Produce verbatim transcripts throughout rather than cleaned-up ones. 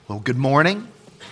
Well, good morning.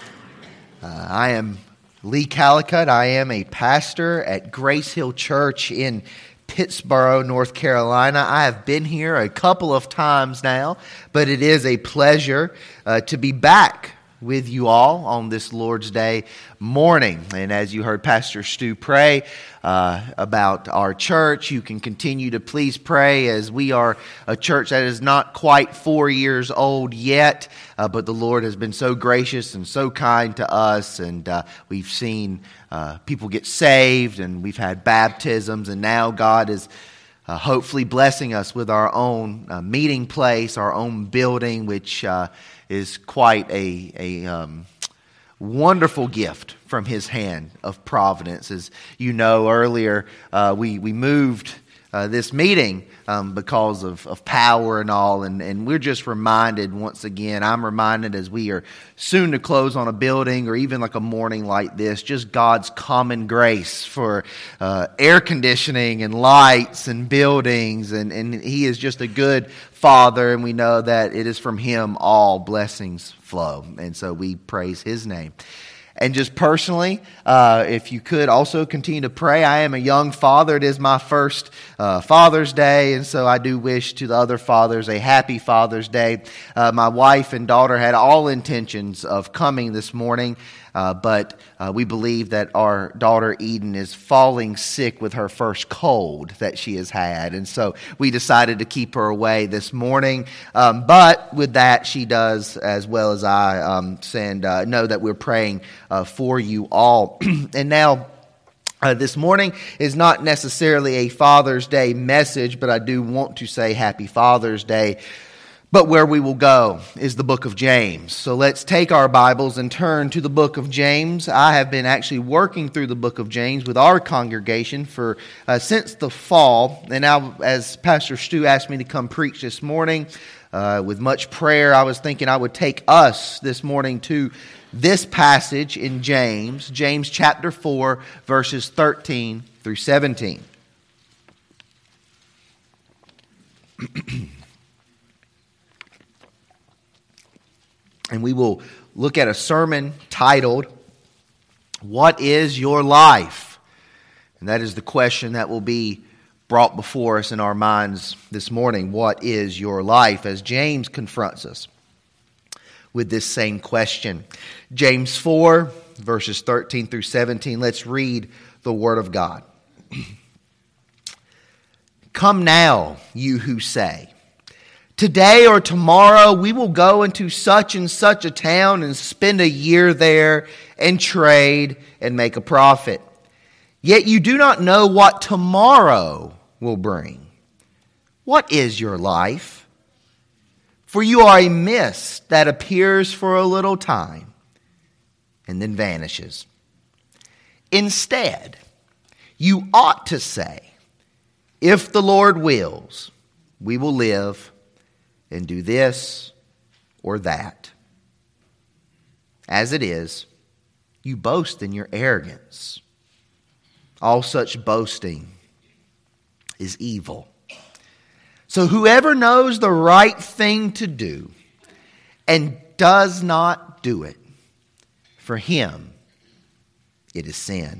Uh, I am Lee Calicut. I am a pastor at Grace Hill Church in Pittsboro, North Carolina. I have been here a couple of times now, but it is a pleasure uh, to be back with you all on this Lord's Day morning. And as you heard Pastor Stu pray uh, about our church, you can continue to please pray as we are a church that is not quite four years old yet, uh, but the Lord has been so gracious and so kind to us, and uh, we've seen uh, people get saved, and we've had baptisms, and now God is Uh, hopefully blessing us with our own uh, meeting place, our own building, which uh, is quite a, a um, wonderful gift from His hand of providence. As you know, earlier uh, we, we moved uh, this meeting um, because of, of power and all, and, and we're just reminded once again, I'm reminded as we are soon to close on a building or even like a morning like this, just God's common grace for uh, air conditioning and lights and buildings, and, and He is just a good Father, and we know that it is from Him all blessings flow, and so we praise His name. And just personally, uh, if you could also continue to pray. I am a young father. It is my first uh, Father's Day, and so I do wish to the other fathers a happy Father's Day. Uh, my wife and daughter had all intentions of coming this morning, uh, but uh, we believe that our daughter Eden is falling sick with her first cold that she has had, and so we decided to keep her away this morning. Um, but with that, she does, as well as I, um, send uh, know that we're praying Uh, for you all. And now, uh, this morning is not necessarily a Father's Day message, but I do want to say Happy Father's Day. But where we will go is the book of James. So let's take our Bibles and turn to the book of James. I have been actually working through the book of James with our congregation for uh, since the fall. And now, as Pastor Stu asked me to come preach this morning, uh, with much prayer, I was thinking I would take us this morning to this passage in James, James chapter four, verses thirteen through seventeen. And we will look at a sermon titled, "What is Your Life?" And that is the question that will be brought before us in our minds this morning. What is your life? As James confronts us with this same question. James four, verses thirteen through seventeen. Let's read the Word of God. "Come now, you who say, 'Today or tomorrow we will go into such and such a town and spend a year there and trade and make a profit. Yet you do not know what tomorrow will bring. What is your life? For you are a mist that appears for a little time and then vanishes. Instead, you ought to say, if the Lord wills, we will live and do this or that. As it is, you boast in your arrogance. All such boasting is evil. So whoever knows the right thing to do and does not do it, for him it is sin."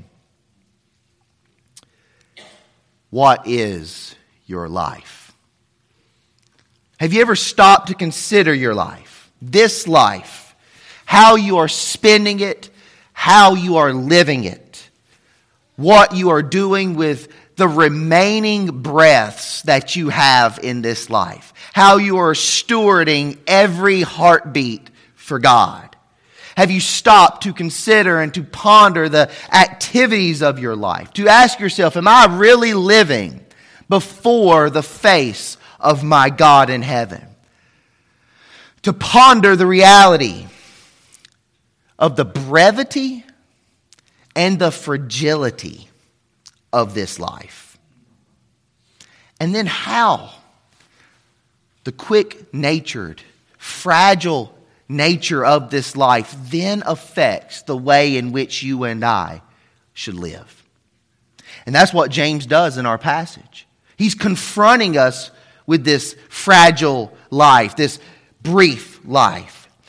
What is your life? Have you ever stopped to consider your life? This life, how you are spending it, how you are living it, what you are doing with the remaining breaths that you have in this life, how you are stewarding every heartbeat for God. Have you stopped to consider and to ponder the activities of your life? To ask yourself, am I really living before the face of my God in heaven? To ponder the reality of the brevity and the fragility of this life. And then how the quick-natured, fragile nature of this life then affects the way in which you and I should live. And that's what James does in our passage. He's confronting us with this fragile life, this brief life.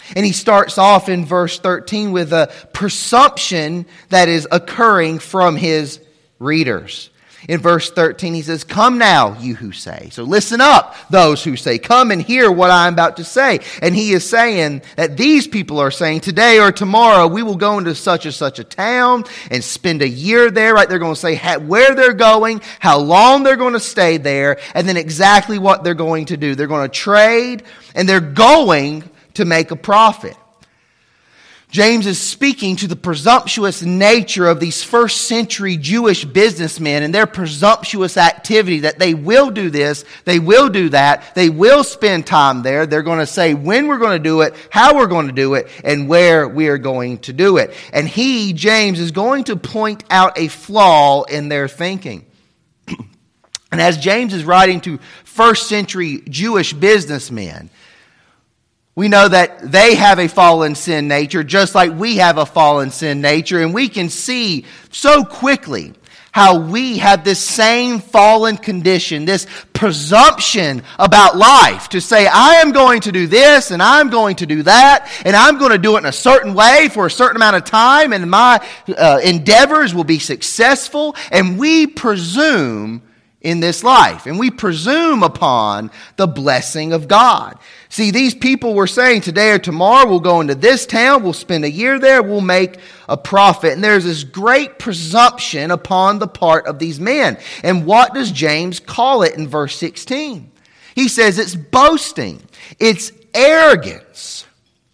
And he starts off in verse thirteen with a presumption that is occurring from his readers. In verse thirteen, he says, "Come now, you who say." So listen up, those who say. Come and hear what I'm about to say. And he is saying that these people are saying, today or tomorrow, we will go into such and such a town and spend a year there. Right? They're going to say where they're going, how long they're going to stay there, and then exactly what they're going to do. They're going to trade, and they're going to make a profit. James is speaking to the presumptuous nature of these first century Jewish businessmen and their presumptuous activity that they will do this, they will do that, they will spend time there. They're going to say when we're going to do it, how we're going to do it, and where we are going to do it. And he, James, is going to point out a flaw in their thinking. And as James is writing to first century Jewish businessmen, we know that they have a fallen sin nature, just like we have a fallen sin nature. And we can see so quickly how we have this same fallen condition, this presumption about life to say, I am going to do this and I'm going to do that, and I'm going to do it in a certain way for a certain amount of time, and my uh, endeavors will be successful. And we presume in this life, and we presume upon the blessing of God. See, these people were saying today or tomorrow we'll go into this town, we'll spend a year there, we'll make a profit. And there's this great presumption upon the part of these men. And what does James call it in verse sixteen? He says it's boasting, it's arrogance.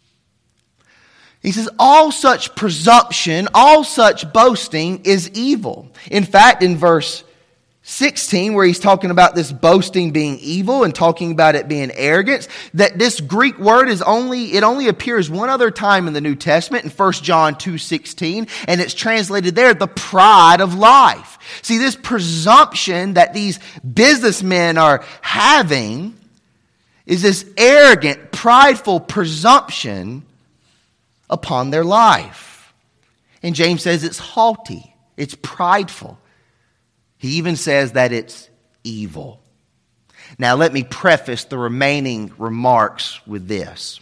He says all such presumption, all such boasting is evil. In fact, in verse sixteen, where he's talking about this boasting being evil and talking about it being arrogance, that this Greek word is only, it only appears one other time in the New Testament, in First John two sixteen, and it's translated there, the pride of life. See, this presumption that these businessmen are having is this arrogant, prideful presumption upon their life. And James says it's haughty, it's prideful. He even says that it's evil. Now, let me preface the remaining remarks with this.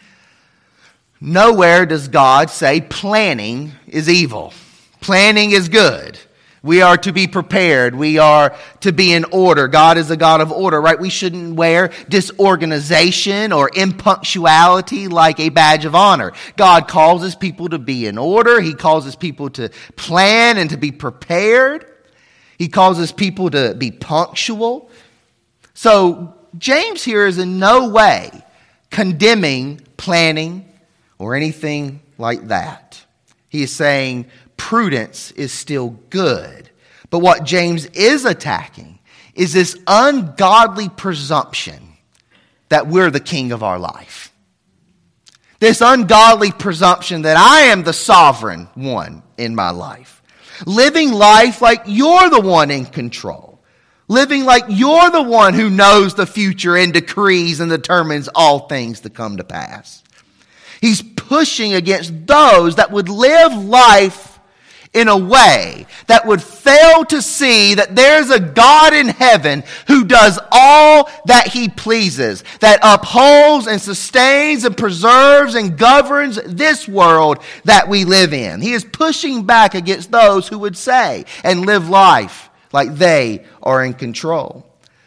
Nowhere does God say planning is evil. Planning is good. We are to be prepared. We are to be in order. God is a God of order, right? We shouldn't wear disorganization or impunctuality like a badge of honor. God causes people to be in order. He causes people to plan and to be prepared. He causes people to be punctual. So James here is in no way condemning planning or anything like that. He is saying prudence is still good. But what James is attacking is this ungodly presumption that we're the king of our life. This ungodly presumption that I am the sovereign one in my life. Living life like you're the one in control. Living like you're the one who knows the future and decrees and determines all things to come to pass. He's pushing against those that would live life in a way that would fail to see that there's a God in heaven who does all that he pleases, that upholds and sustains and preserves and governs this world that we live in. He is pushing back against those who would say and live life like they are in control.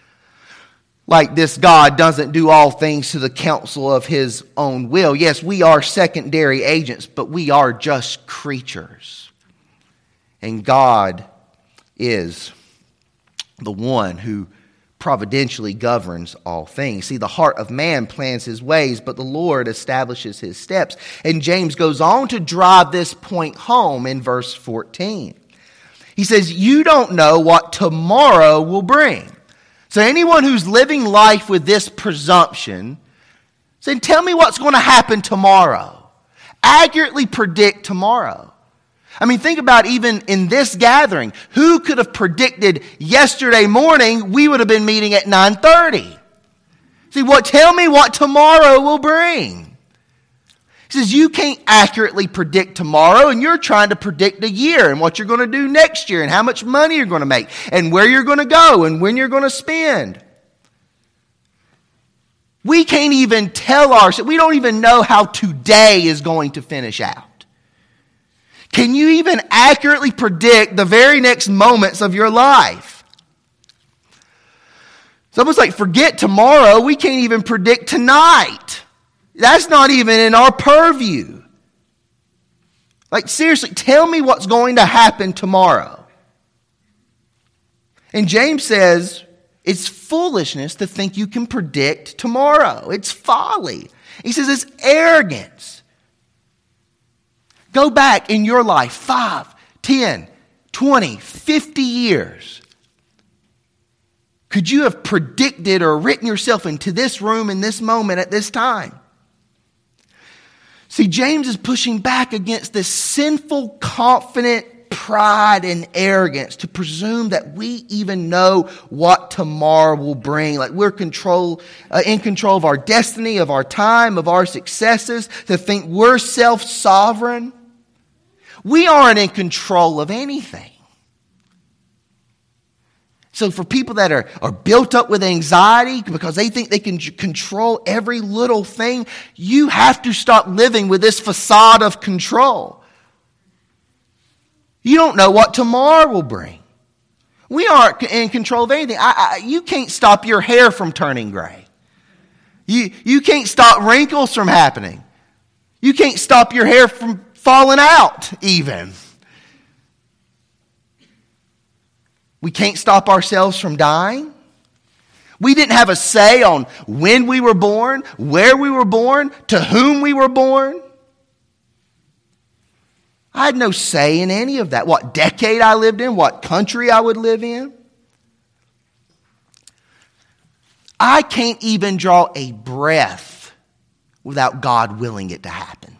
Like this God doesn't do all things to the counsel of his own will. Yes, we are secondary agents, but we are just creatures. And God is the one who providentially governs all things. See, the heart of man plans his ways, but the Lord establishes his steps. And James goes on to drive this point home in verse fourteen. He says, you don't know what tomorrow will bring. So anyone who's living life with this presumption, saying, tell me what's going to happen tomorrow. Accurately predict tomorrow. I mean, think about even in this gathering. Who could have predicted yesterday morning we would have been meeting at nine thirty? See, what? Tell me what tomorrow will bring. He says you can't accurately predict tomorrow, and you're trying to predict a year and what you're going to do next year and how much money you're going to make and where you're going to go and when you're going to spend. We can't even tell ourselves, we don't even know how today is going to finish out. Can you even accurately predict the very next moments of your life? It's almost like forget tomorrow, we can't even predict tonight. That's not even in our purview. Like seriously, tell me what's going to happen tomorrow. And James says, it's foolishness to think you can predict tomorrow. It's folly. He says it's arrogance. Go back in your life five, ten, twenty, fifty years. Could you have predicted or written yourself into this room in this moment at this time? See, James is pushing back against this sinful, confident pride and arrogance to presume that we even know what tomorrow will bring. Like we're control, uh, in control of our destiny, of our time, of our successes, to think we're self-sovereign. We aren't in control of anything. So for people that are, are built up with anxiety because they think they can j- control every little thing, you have to stop living with this facade of control. You don't know what tomorrow will bring. We aren't in control of anything. I, I, you can't stop your hair from turning gray. You, you can't stop wrinkles from happening. You can't stop your hair from falling out even. We can't stop ourselves from dying. We didn't have a say on when we were born, where we were born, to whom we were born. I had no say in any of that. What decade I lived in, what country I would live in. I can't even draw a breath without God willing it to happen.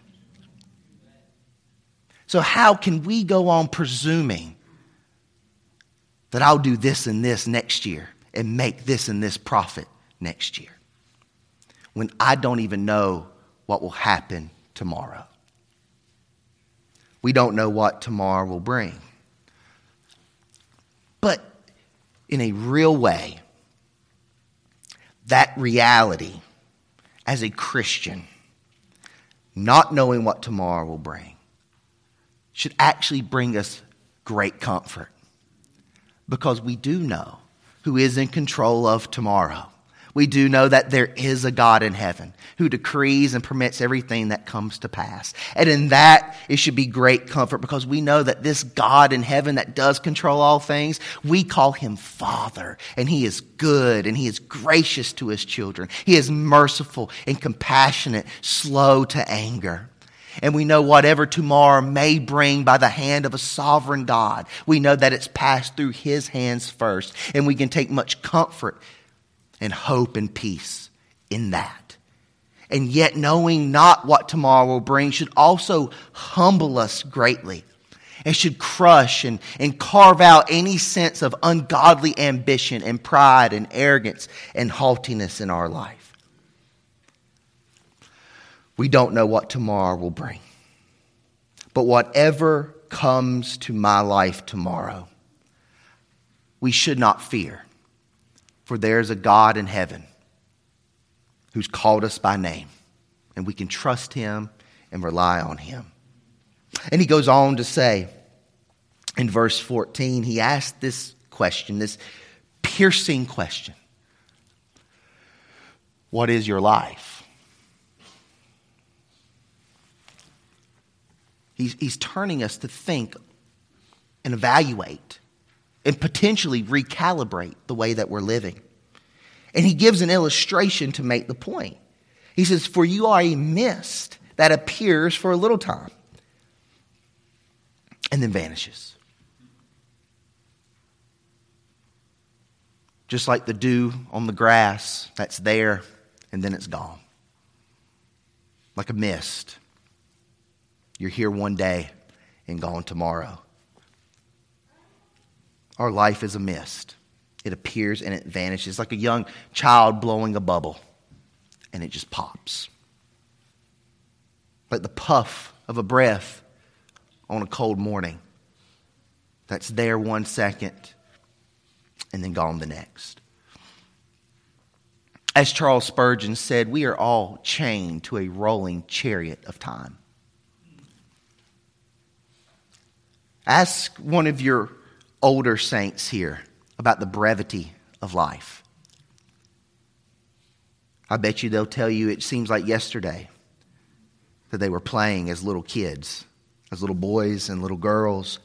So how can we go on presuming that I'll do this and this next year and make this and this profit next year when I don't even know what will happen tomorrow? We don't know what tomorrow will bring. But in a real way, that reality as a Christian, not knowing what tomorrow will bring, should actually bring us great comfort. Because we do know who is in control of tomorrow. We do know that there is a God in heaven who decrees and permits everything that comes to pass. And in that, it should be great comfort because we know that this God in heaven that does control all things, we call him Father. And he is good and he is gracious to his children. He is merciful and compassionate, slow to anger. And we know whatever tomorrow may bring by the hand of a sovereign God, we know that it's passed through his hands first. And we can take much comfort and hope and peace in that. And yet knowing not what tomorrow will bring should also humble us greatly. It should crush and, and carve out any sense of ungodly ambition and pride and arrogance and haughtiness in our life. We don't know what tomorrow will bring. But whatever comes to my life tomorrow, we should not fear. For there is a God in heaven who's called us by name. And we can trust him and rely on him. And he goes on to say in verse fourteen, he asked this question, this piercing question. What is your life? He's, he's turning us to think and evaluate and potentially recalibrate the way that we're living. And he gives an illustration to make the point. He says, for you are a mist that appears for a little time and then vanishes. Just like the dew on the grass that's there and then it's gone. Like a mist. You're here one day and gone tomorrow. Our life is a mist. It appears and it vanishes like a young child blowing a bubble and it just pops. Like the puff of a breath on a cold morning that's there one second and then gone the next. As Charles Spurgeon said, we are all chained to a rolling chariot of time. Ask one of your older saints here about the brevity of life. I bet you they'll tell you it seems like yesterday that they were playing as little kids, as little boys and little girls.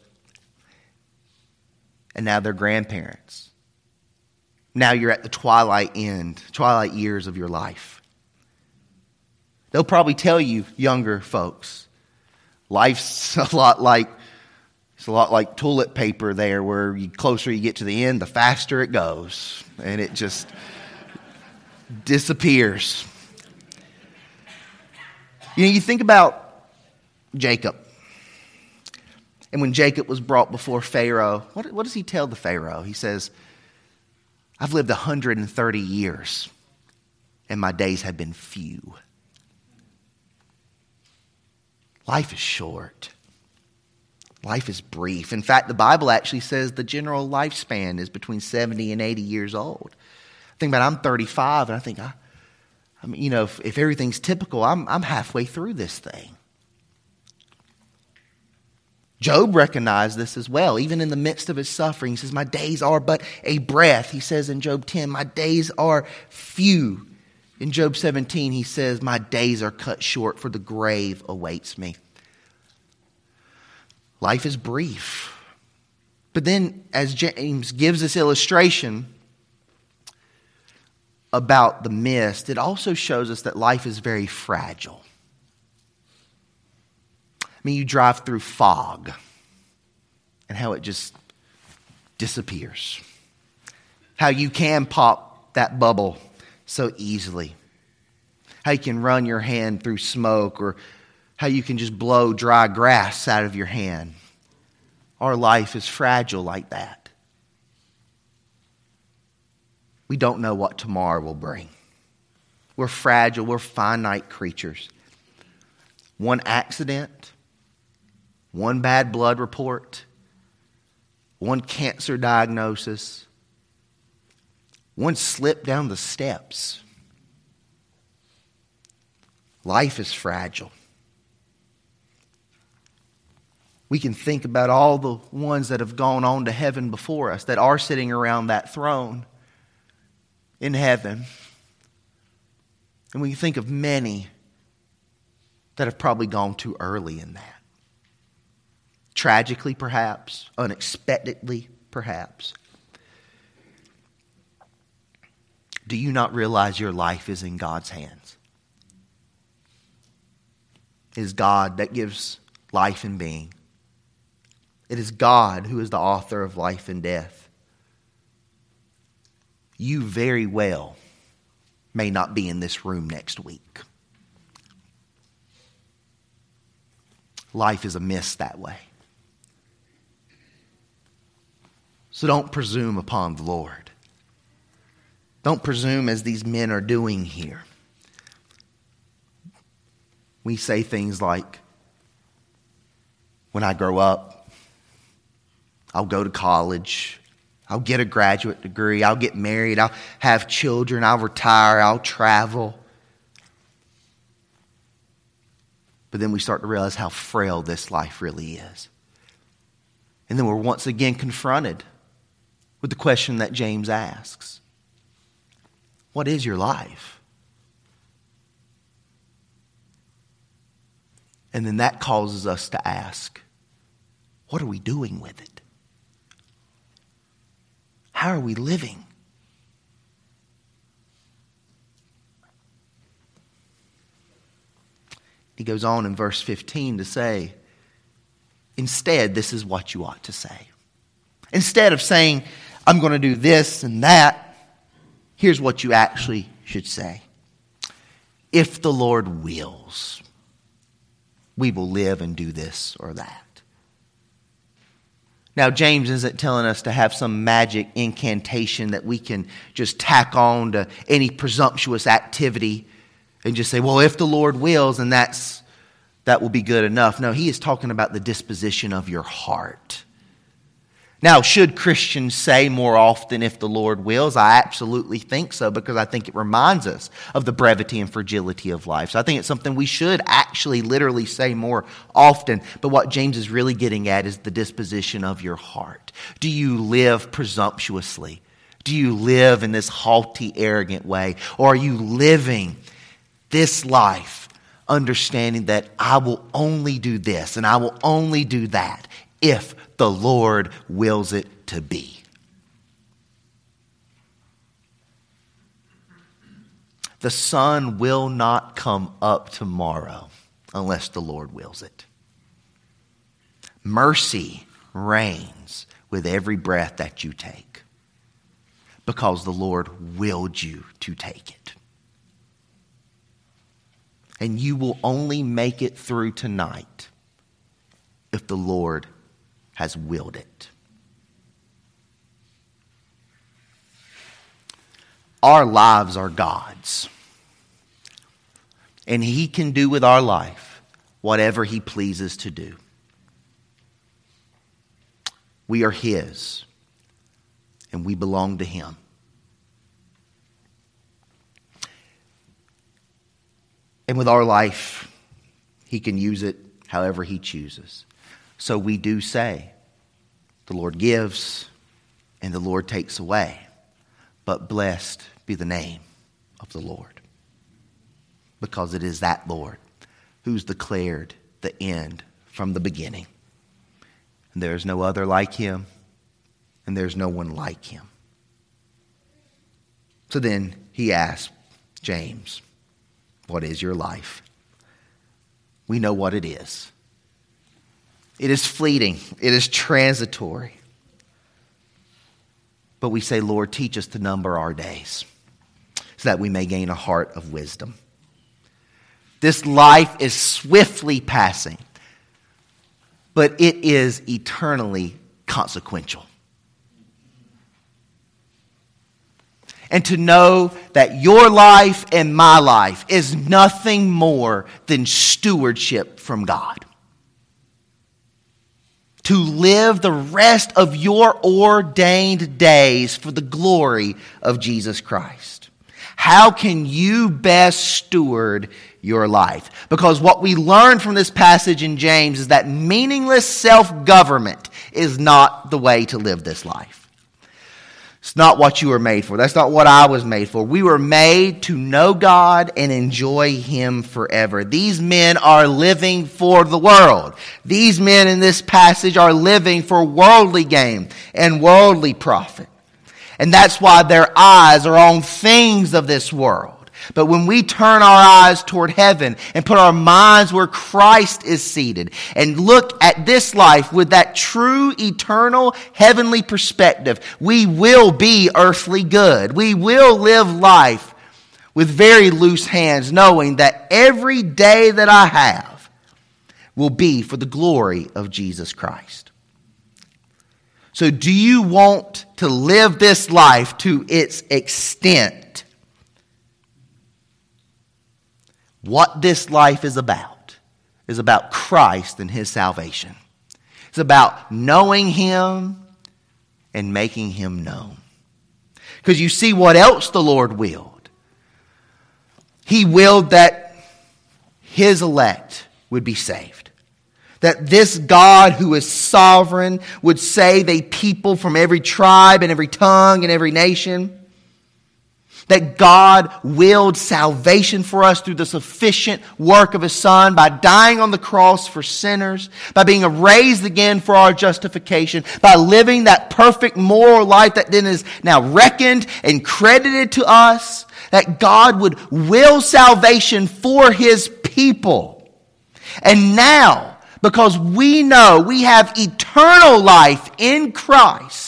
And now they're grandparents. Now you're at the twilight end, twilight years of your life. They'll probably tell you, younger folks, life's a lot like it's a lot like toilet paper there, where the closer you get to the end, the faster it goes. And it just disappears. You know, you think about Jacob. And when Jacob was brought before Pharaoh, what, what does he tell the Pharaoh? He says, I've lived one hundred thirty years, and my days have been few. Life is short. Life is brief. In fact, the Bible actually says the general lifespan is between seventy and eighty years old. I think about it, I'm thirty-five, and I think, I, I mean, you know, if, if everything's typical, I'm, I'm halfway through this thing. Job recognized this as well. Even in the midst of his suffering, he says, my days are but a breath. He says in Job ten, my days are few. In Job seventeen, he says, my days are cut short, for the grave awaits me. Life is brief. But then, as James gives this illustration about the mist, it also shows us that life is very fragile. I mean, you drive through fog and how it just disappears. How you can pop that bubble so easily. How you can run your hand through smoke, or how you can just blow dry grass out of your hand. Our life is fragile like that. We don't know what tomorrow will bring. We're fragile. We're finite creatures. One accident, one bad blood report, one cancer diagnosis, one slip down the steps. Life is fragile. We can think about all the ones that have gone on to heaven before us, that are sitting around that throne in heaven. And we can think of many that have probably gone too early in that. Tragically, perhaps. Unexpectedly, perhaps. Do you not realize your life is in God's hands? It is God that gives life and being. It is God who is the author of life and death. You very well may not be in this room next week. Life is a mist that way. So don't presume upon the Lord. Don't presume as these men are doing here. We say things like, when I grow up, I'll go to college. I'll get a graduate degree. I'll get married. I'll have children. I'll retire. I'll travel. But then we start to realize how frail this life really is. And then we're once again confronted with the question that James asks. What is your life? And then that causes us to ask, what are we doing with it? How are we living? He goes on in verse fifteen to say, instead, this is what you ought to say. Instead of saying, I'm going to do this and that, here's what you actually should say. If the Lord wills, we will live and do this or that. Now, James isn't telling us to have some magic incantation that we can just tack on to any presumptuous activity and just say, well, if the Lord wills, and that's that will be good enough. No, he is talking about the disposition of your heart. Now, should Christians say more often, if the Lord wills? I absolutely think so, because I think it reminds us of the brevity and fragility of life. So I think it's something we should actually literally say more often. But what James is really getting at is the disposition of your heart. Do you live presumptuously? Do you live in this haughty, arrogant way? Or are you living this life understanding that I will only do this and I will only do that if the Lord wills it to be? The sun will not come up tomorrow unless the Lord wills it. Mercy reigns with every breath that you take because the Lord willed you to take it. And you will only make it through tonight if the Lord has willed it. Our lives are God's. And He can do with our life whatever He pleases to do. We are His, and we belong to Him. And with our life, He can use it however He chooses. So we do say, the Lord gives and the Lord takes away, but blessed be the name of the Lord. Because it is that Lord who's declared the end from the beginning. And there is no other like Him, and there's no one like Him. So then he asked James, what is your life? We know what it is. It is fleeting. It is transitory. But we say, Lord, teach us to number our days so that we may gain a heart of wisdom. This life is swiftly passing, but it is eternally consequential. And to know that your life and my life is nothing more than stewardship from God. To live the rest of your ordained days for the glory of Jesus Christ. How can you best steward your life? Because what we learn from this passage in James is that meaningless self-government is not the way to live this life. It's not what you were made for. That's not what I was made for. We were made to know God and enjoy Him forever. These men are living for the world. These men in this passage are living for worldly gain and worldly profit. And that's why their eyes are on things of this world. But when we turn our eyes toward heaven and put our minds where Christ is seated and look at this life with that true, eternal, heavenly perspective, we will be earthly good. We will live life with very loose hands, knowing that every day that I have will be for the glory of Jesus Christ. So do you want to live this life to its extent? What this life is about is about Christ and His salvation. It's about knowing Him and making Him known. Because you see what else the Lord willed. He willed that His elect would be saved. That this God who is sovereign would save a people from every tribe and every tongue and every nation. That God willed salvation for us through the sufficient work of His Son by dying on the cross for sinners, by being raised again for our justification, by living that perfect moral life that then is now reckoned and credited to us, that God would will salvation for His people. And now, because we know we have eternal life in Christ,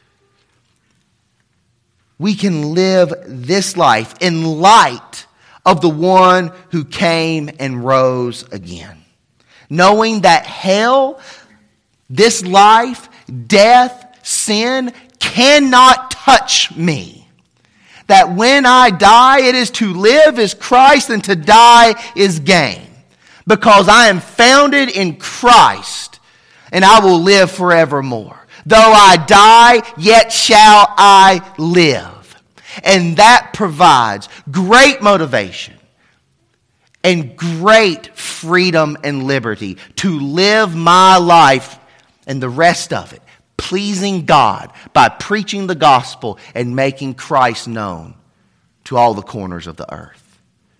we can live this life in light of the one who came and rose again. Knowing that hell, this life, death, sin cannot touch me. That when I die, it is to live as Christ and to die is gain. Because I am founded in Christ and I will live forevermore. Though I die, yet shall I live. And that provides great motivation and great freedom and liberty to live my life and the rest of it pleasing God by preaching the gospel and making Christ known to all the corners of the earth.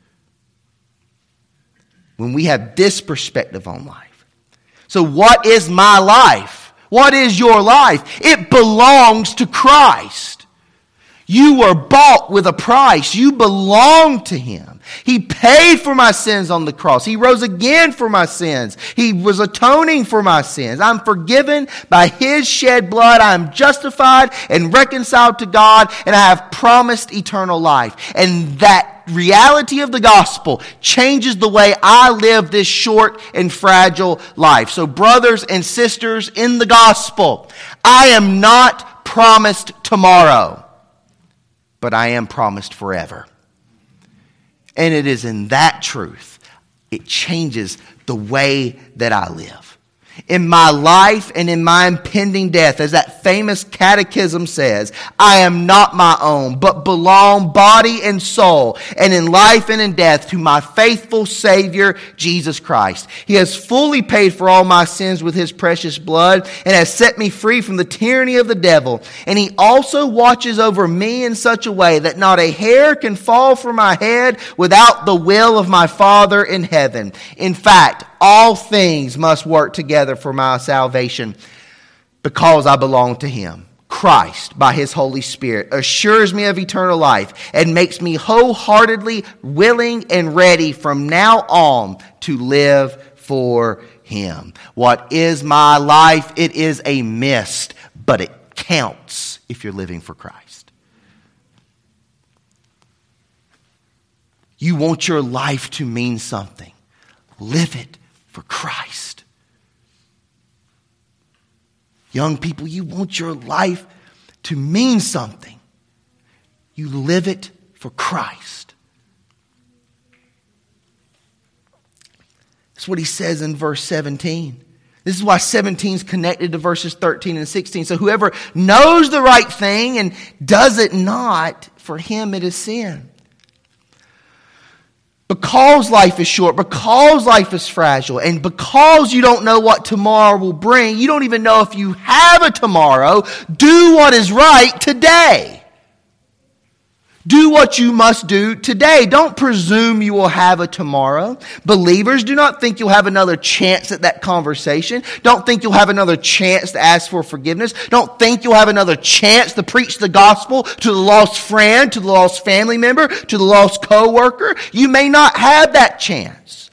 When we have this perspective on life. So what is my life? What is your life? It belongs to Christ. You were bought with a price. You belong to Him. He paid for my sins on the cross. He rose again for my sins. He was atoning for my sins. I'm forgiven by His shed blood. I am justified and reconciled to God, and I have promised eternal life. And that reality of the gospel changes the way I live this short and fragile life. So brothers and sisters in the gospel, I am not promised tomorrow, but I am promised forever. And it is in that truth, it changes the way that I live. In my life and in my impending death, as that famous catechism says, I am not my own, but belong body and soul, and in life and in death, to my faithful Savior, Jesus Christ. He has fully paid for all my sins with His precious blood, and has set me free from the tyranny of the devil. And He also watches over me in such a way that not a hair can fall from my head without the will of my Father in heaven. In fact, all things must work together for my salvation because I belong to Him. Christ, by His Holy Spirit, assures me of eternal life and makes me wholeheartedly willing and ready from now on to live for Him. What is my life? It is a mist, but it counts if you're living for Christ. You want your life to mean something. Live it for Christ. Young people, you want your life to mean something. You live it for Christ. That's what he says in verse seventeen. This is why seventeen is connected to verses thirteen and sixteen. So whoever knows the right thing and does it not, for him it is sin. Because life is short, because life is fragile, and because you don't know what tomorrow will bring, you don't even know if you have a tomorrow, do what is right today. Do what you must do today. Don't presume you will have a tomorrow. Believers, do not think you'll have another chance at that conversation. Don't think you'll have another chance to ask for forgiveness. Don't think you'll have another chance to preach the gospel to the lost friend, to the lost family member, to the lost co-worker. You may not have that chance.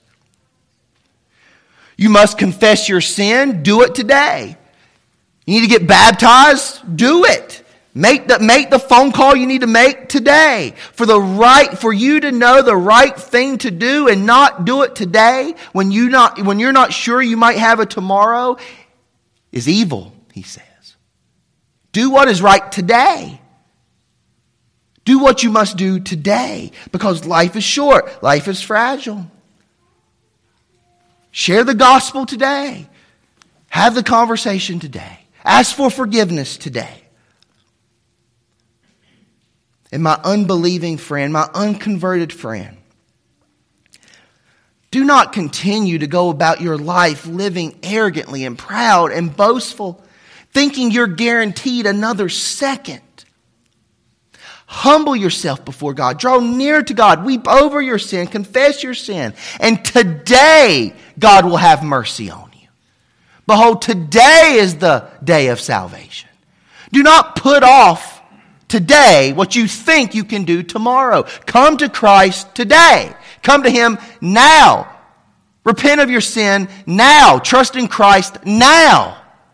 You must confess your sin. Do it today. You need to get baptized. Do it. Make the, make the phone call you need to make today. For the right, for you to know the right thing to do and not do it today when you not when you're not sure you might have a tomorrow is evil, he says. Do what is right today. Do what you must do today, because life is short, life is fragile. Share the gospel today. Have the conversation today. Ask for forgiveness today. And my unbelieving friend, my unconverted friend, do not continue to go about your life living arrogantly and proud and boastful, thinking you're guaranteed another second. Humble yourself before God. Draw near to God. Weep over your sin. Confess your sin. And today, God will have mercy on you. Behold, today is the day of salvation. Do not put off today what you think you can do tomorrow. Come to Christ today. Come to Him now. Repent of your sin now. Trust in Christ now.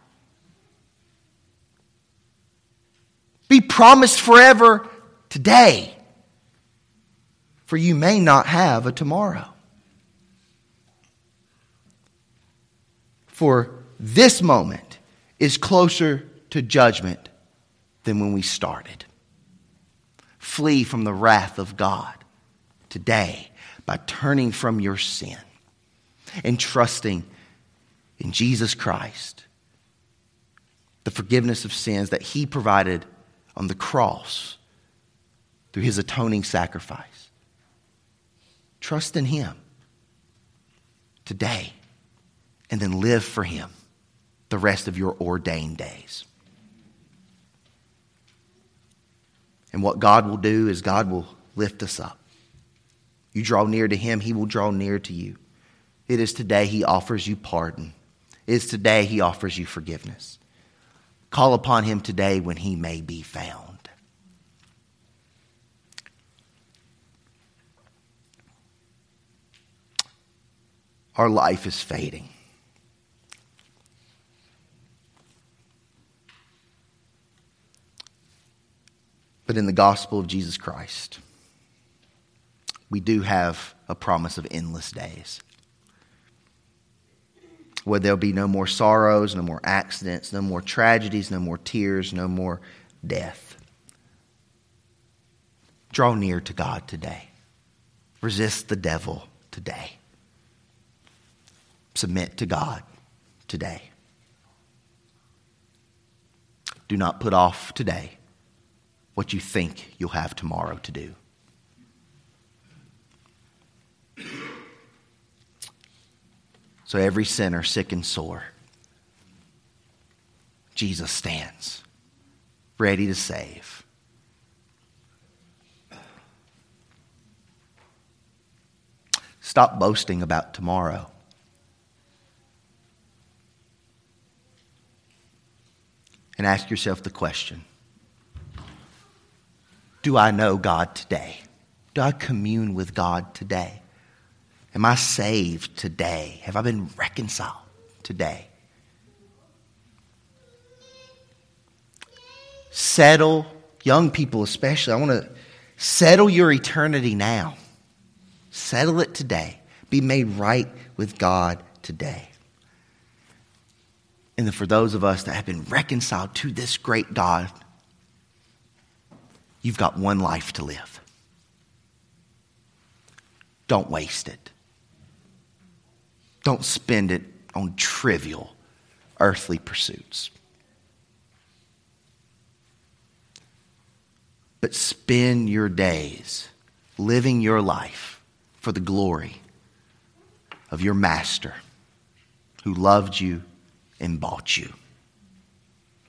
Be promised forever today. For you may not have a tomorrow. For this moment is closer to judgment than when we started. Flee from the wrath of God today by turning from your sin and trusting in Jesus Christ the forgiveness of sins that he provided on the cross through his atoning sacrifice. Trust in him today and then live for him the rest of your ordained days. And what God will do is God will lift us up. You draw near to him, he will draw near to you. It is today he offers you pardon. It is today he offers you forgiveness. Call upon him today when he may be found. Our life is fading. But in the gospel of Jesus Christ, we do have a promise of endless days, where there'll be no more sorrows, no more accidents, no more tragedies, no more tears, no more death. Draw near to God today. Resist the devil today. Submit to God today. Do not put off today what you think you'll have tomorrow to do. So every sinner, sick and sore, Jesus stands, ready to save. Stop boasting about tomorrow. And ask yourself the question, do I know God today? Do I commune with God today? Am I saved today? Have I been reconciled today? Settle, young people especially, I want to settle your eternity now. Settle it today. Be made right with God today. And then for those of us that have been reconciled to this great God, you've got one life to live. Don't waste it. Don't spend it on trivial earthly pursuits. But spend your days living your life for the glory of your Master who loved you and bought you.